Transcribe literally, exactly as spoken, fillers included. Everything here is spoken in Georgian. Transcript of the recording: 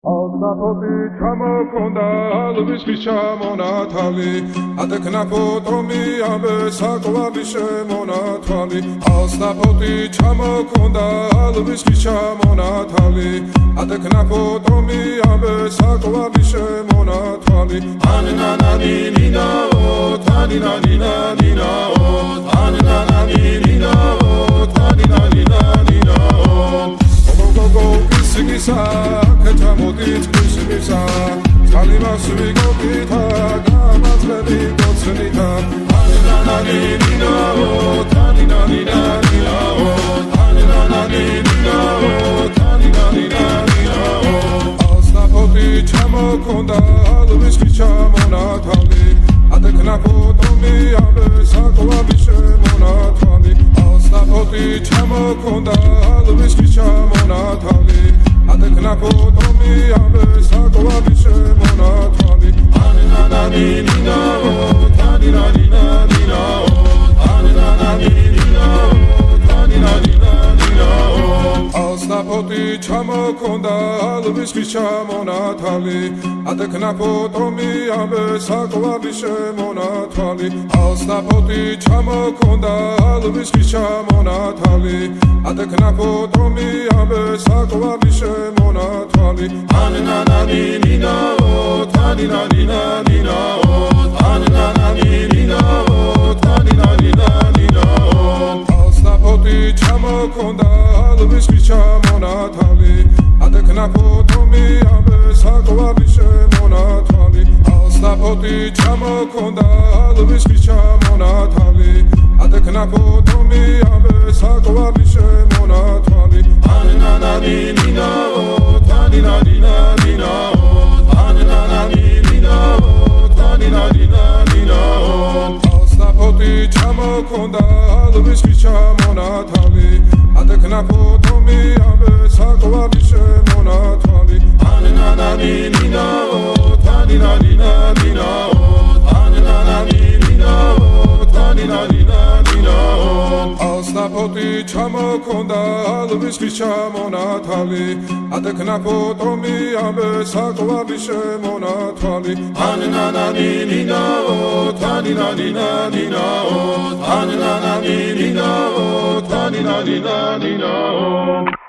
Alnapoti ჩამოქონდა ალვის ჩამონათალი ატექნა ფოტომი ამბე საკვარი შემონათვალი ალნაპoti ჩამოქონდა ალვის ჩამონათალი ატექნა ფოტომი ამბე საკვარი შემონათვალი ანანანინინაო თანინანინანინაო ანანანინინაო თანინანინანინაო გოგო გისგისა Ketamodit kusimisa Talima suvigopita Gamazvedi gotsunita Aninananinina o Taninanina o Aninananina o Taninanina o Alsnapoti chamokonda Alviski chamonatali Adekna potomi ambe Sakovavi shemonatali Alsnapoti chamokonda Alviski chamonatali Adekna potomi ambe sakovavi shemonatali Aninananina o taninanina o Aninananina o taninanina o Alsnapoti chamokonda alviski chamonatali Adekna potomi ambe sakovavi shemonatali Alsnapoti chamokonda alviski chamonatali Adekna potomi ambe sakovavi shemonatali Aninananina o taninanina o Aninananina o taninanina o Alsnapoti chamokonda alviski chamonatali Adekna potomi ambe sakovavi shemonatali Alsnapoti chamokonda alviski chamonatali Adekna potomi ambe sakovavi shemonatali Aninananina o taninanina o Aninananina o taninanina o Alsnapoti chamokonda alviski chamonatali Adekna potomi ambe sakovavi shemonatali Aninananina o taninanina o Aninananina o taninanina o Alsnapoti chamokonda alviski chamonatali Adekna potomi ambe sakovavi shemonatali Aninananina o taninanina o Aninananina o taninanina o